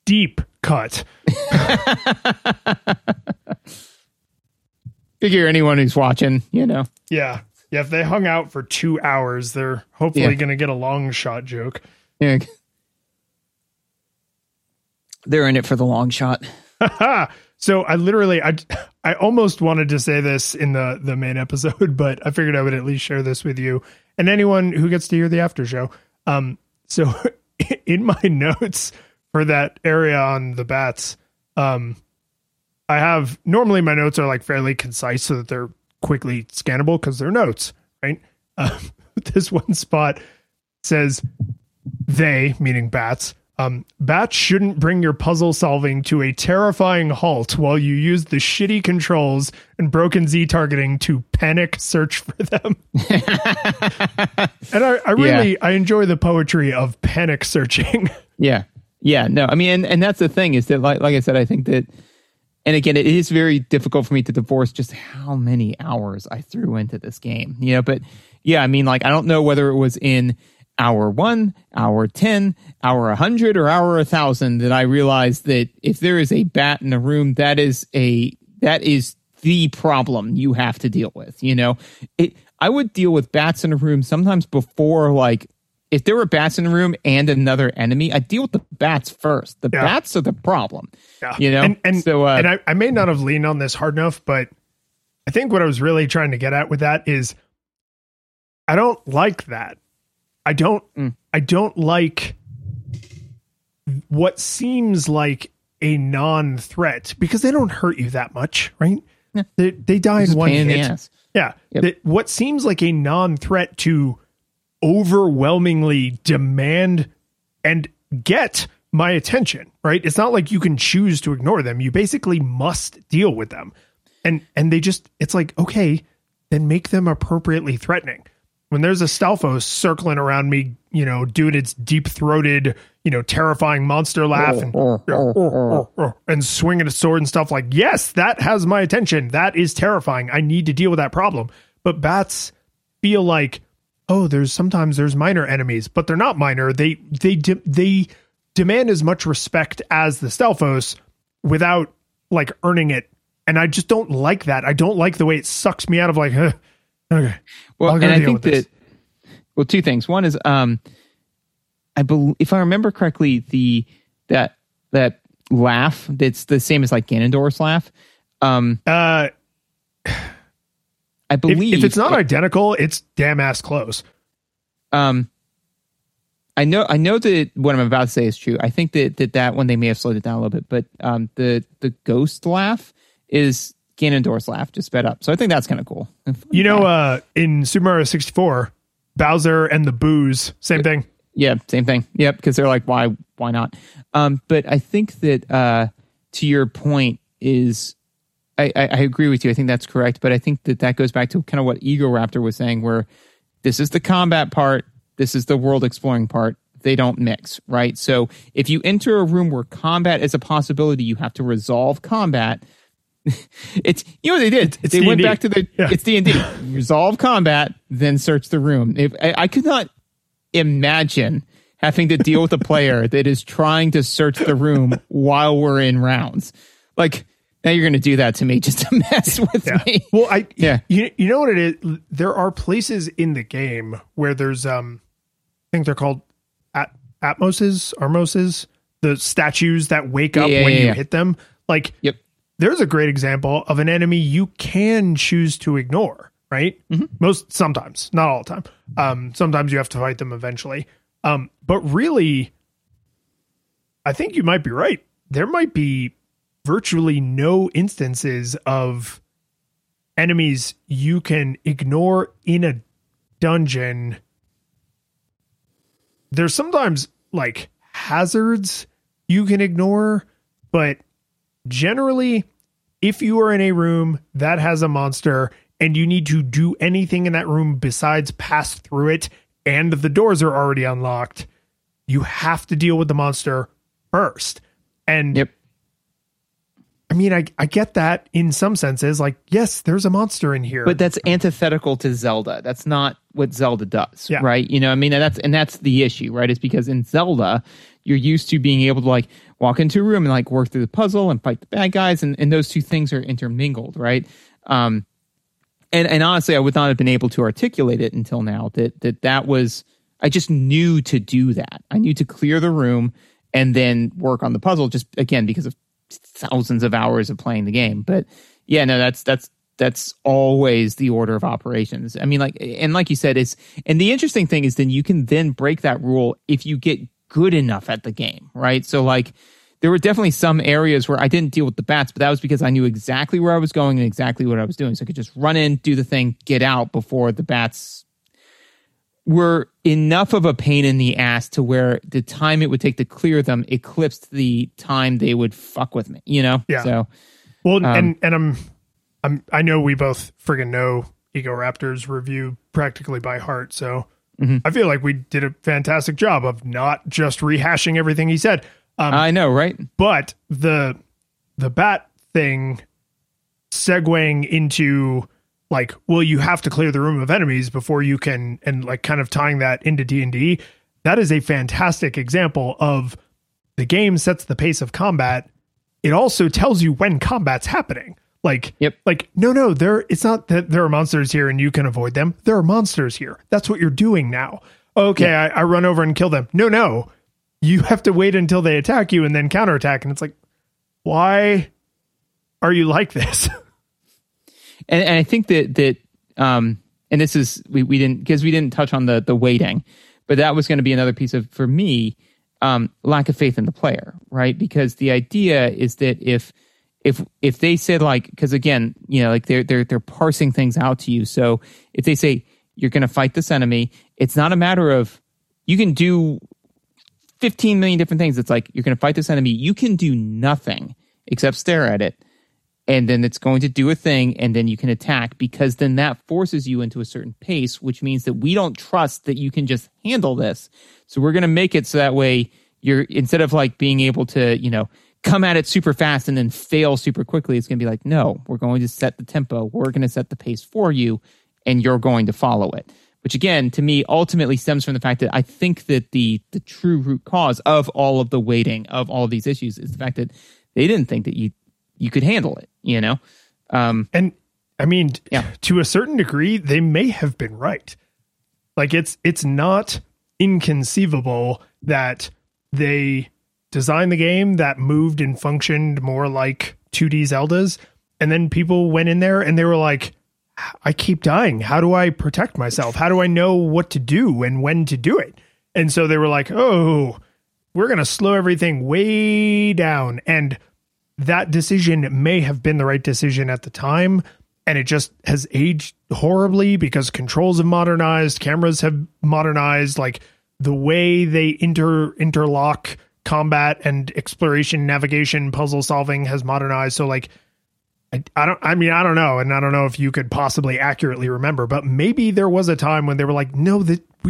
deep cut. Figure anyone who's watching, Yeah. Yeah, if they hung out for 2 hours, they're hopefully going to get a long shot joke. Yeah. They're in it for the long shot. So I almost wanted to say this in the main episode, but I figured I would at least share this with you and anyone who gets to hear the after show. So in my notes for that area on the bats, normally my notes are like fairly concise so that they're quickly scannable because they're notes, right? This one spot says they, meaning bats, bats shouldn't bring your puzzle solving to a terrifying halt while you use the shitty controls and broken Z targeting to panic search for them. And I enjoy the poetry of panic searching. Yeah. Yeah. No, I mean, and that's the thing is that, like I said, I think that, and again, it is very difficult for me to divorce just how many hours I threw into this game, but yeah, I mean, like, I don't know whether it was in hour 1, hour 10, hour 100, or hour 1,000 that I realized that if there is a bat in a room, that is the problem you have to deal with. I would deal with bats in a room sometimes before, like, if there were bats in a room and another enemy, I'd deal with the bats first. The bats are the problem. Yeah. And I may not have leaned on this hard enough, but I think what I was really trying to get at with that is I don't like that. I don't like what seems like a non-threat because they don't hurt you that much, right? Yeah. They die in one hit. Yeah. Yep. What seems like a non-threat to overwhelmingly demand and get my attention, right? It's not like you can choose to ignore them. You basically must deal with them. And they just, it's like, okay, then make them appropriately threatening. When there's a Stalfos circling around me, doing its deep-throated, terrifying monster laugh and swinging a sword and stuff, like, yes, that has my attention. That is terrifying. I need to deal with that problem. But bats feel like, sometimes there's minor enemies, but they're not minor. They demand as much respect as the Stalfos without like earning it. And I just don't like that. I don't like the way it sucks me out of like, okay. Well, and I think that, two things. One is, I believe, if I remember correctly, that laugh that's the same as like Ganondorf's laugh. I believe if it's not identical, it's damn ass close. I know that what I'm about to say is true. I think that one they may have slowed it down a little bit, but the ghost laugh is Ganondorf's laugh just sped up. So I think that's kind of cool. In Super Mario 64, Bowser and the Boos, same thing. Yeah, same thing. Yep, because they're like, why not? But I think that to your point is, I agree with you. I think that's correct. But I think that goes back to kind of what Egoraptor was saying, where this is the combat part, this is the world exploring part. They don't mix, right? So if you enter a room where combat is a possibility, you have to resolve combat. It's what they did. They D&D. Went back to it's D&D. Resolve combat, then search the room. If I could not imagine having to deal with a player that is trying to search the room while we're in rounds. Like, now you're going to do that to me just to mess with me. Well, you know what it is? There are places in the game where there's, I think they're called Armoses, the statues that wake up when you hit them. Like, there's a great example of an enemy you can choose to ignore, right? Mm-hmm. Sometimes, not all the time. Sometimes you have to fight them eventually. But really, I think you might be right. There might be virtually no instances of enemies you can ignore in a dungeon. There's sometimes like hazards you can ignore, but generally, if you are in a room that has a monster and you need to do anything in that room besides pass through it and the doors are already unlocked, you have to deal with the monster first. And I mean, I get that in some senses, like, yes, there's a monster in here. But that's antithetical to Zelda. That's not what Zelda does, right? I mean, that's the issue, right? It's because in Zelda, you're used to being able to like, walk into a room and like work through the puzzle and fight the bad guys, and those two things are intermingled, right? And honestly, I would not have been able to articulate it until now that was, I just knew to do that. I knew to clear the room and then work on the puzzle, just again because of thousands of hours of playing the game. But yeah, no, that's always the order of operations. I mean, like you said, and the interesting thing is then you can then break that rule if you get good enough at the game, right? So like there were definitely some areas where I didn't deal with the bats, but that was because I knew exactly where I was going and exactly what I was doing. So I could just run in, do the thing, get out before the bats were enough of a pain in the ass to where the time it would take to clear them eclipsed the time they would fuck with me, you know? Yeah. So, well, and I know we both friggin' know Egoraptor's review practically by heart, so I feel like we did a fantastic job of not just rehashing everything he said. I know, right? But the bat thing segueing into like, well, you have to clear the room of enemies before you can, and like kind of tying that into D&D, that is a fantastic example of the game sets the pace of combat. It also tells you when combat's happening. Like, no, it's not that there are monsters here and you can avoid them. There are monsters here. That's what you're doing now. Okay, I run over and kill them. No, you have to wait until they attack you and then counterattack. And it's like, why are you like this? And I think that and this is we didn't touch on the waiting, but that was going to be another piece of, for me, lack of faith in the player, right? Because the idea is that if they said like, because again, you know, like they're parsing things out to you. So if they say you're going to fight this enemy, it's not a matter of you can do 15 million different things. It's like you're going to fight this enemy. You can do nothing except stare at it. And then it's going to do a thing, and then you can attack, because then that forces you into a certain pace, which means that we don't trust that you can just handle this. So we're going to make it so that way you're, instead of like being able to, you know, come at it super fast and then fail super quickly, it's going to be like, no, we're going to set the tempo. We're going to set the pace for you, and you're going to follow it. Which again, to me, ultimately stems from the fact that I think that the true root cause of all of the waiting, of all of these issues, is the fact that they didn't think that you could handle it, you know? And I mean, to a certain degree, they may have been right. Like it's not inconceivable that they designed the game that moved and functioned more like 2D Zeldas. And then people went in there and they were like, I keep dying. How do I protect myself? How do I know what to do and when to do it? And so they were like, oh, we're going to slow everything way down. And that decision may have been the right decision at the time, and it just has aged horribly because controls have modernized, cameras have modernized, like the way they interlock combat and exploration, navigation, puzzle solving has modernized. So like, I don't know. And I don't know if you could possibly accurately remember, but maybe there was a time when they were like, no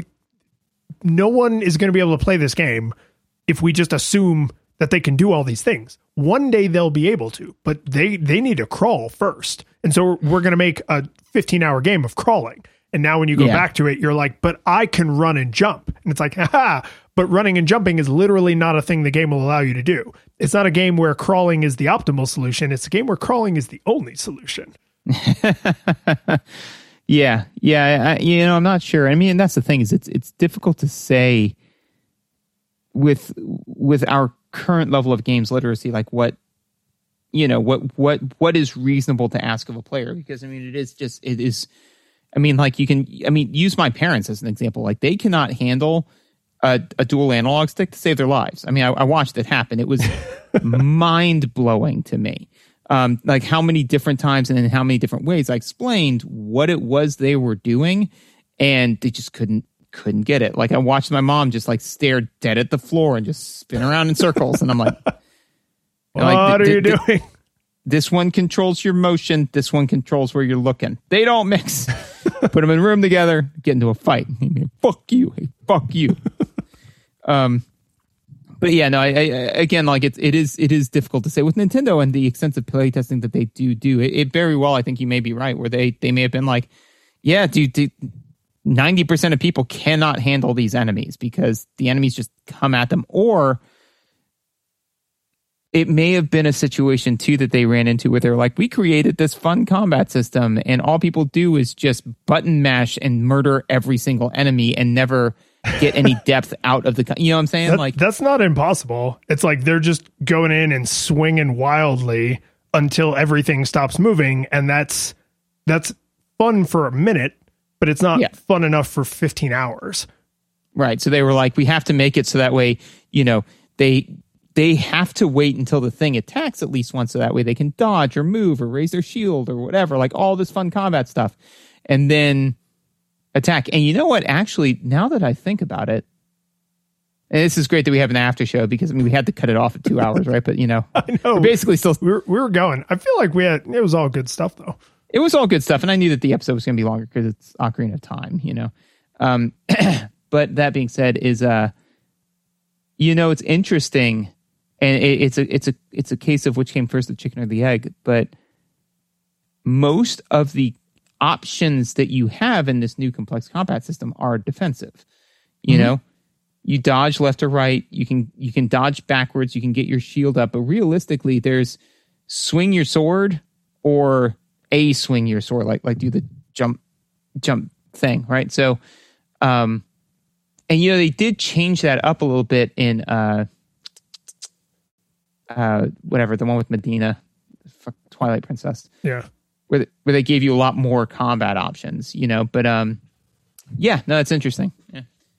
one is going to be able to play this game if we just assume that they can do all these things. One day they'll be able to, but they need to crawl first. And so we're going to make a 15-hour game of crawling. And now when you go back to it, you're like, but I can run and jump. And it's like, haha, but running and jumping is literally not a thing the game will allow you to do. It's not a game where crawling is the optimal solution. It's a game where crawling is the only solution. Yeah. I'm not sure. I mean, that's the thing, is it's difficult to say with our current level of games literacy, like what is reasonable to ask of a player, because I mean, it is, I mean, like use my parents as an example. Like they cannot handle a dual analog stick to save their lives. I mean, I watched it happen. It was mind blowing to me. Like how many different times and in how many different ways I explained what it was they were doing, and they just couldn't get it. Like I watched my mom just like stare dead at the floor and just spin around in circles. And I'm like, what are you doing? This one controls your motion. This one controls where you're looking. They don't mix. Put them in a room together, get into a fight. Fuck you. Hey, fuck you. But yeah, no, I again, like it is difficult to say with Nintendo and the extensive play testing that they do. It very well, I think you may be right, where they may have been like, yeah, dude, 90% of people cannot handle these enemies because the enemies just come at them, or it may have been a situation too that they ran into where they're like, we created this fun combat system and all people do is just button mash and murder every single enemy and never get any depth out of the, you know what I'm saying? That's not impossible. It's like they're just going in and swinging wildly until everything stops moving. And that's fun for a minute, but it's not fun enough for 15 hours. Right. So they were like, we have to make it so that way, they have to wait until the thing attacks at least once, so that way they can dodge or move or raise their shield or whatever, like all this fun combat stuff, and then attack. And you know what? Actually, now that I think about it, and this is great that we have an after show because we had to cut it off at 2 hours, right? But I know we're basically still we were going. I feel like it was all good stuff though. It was all good stuff, and I knew that the episode was going to be longer because it's Ocarina of Time, But that being said, is it's interesting. And it's a case of which came first, the chicken or the egg. But most of the options that you have in this new complex combat system are defensive. You know, you dodge left or right. You can dodge backwards. You can get your shield up. But realistically, there's swing your sword or swing your sword, like do the jump thing, right? So, and they did change that up a little bit in whatever, the one with Medina, Twilight Princess. Yeah. Where they gave you a lot more combat options, but it's interesting.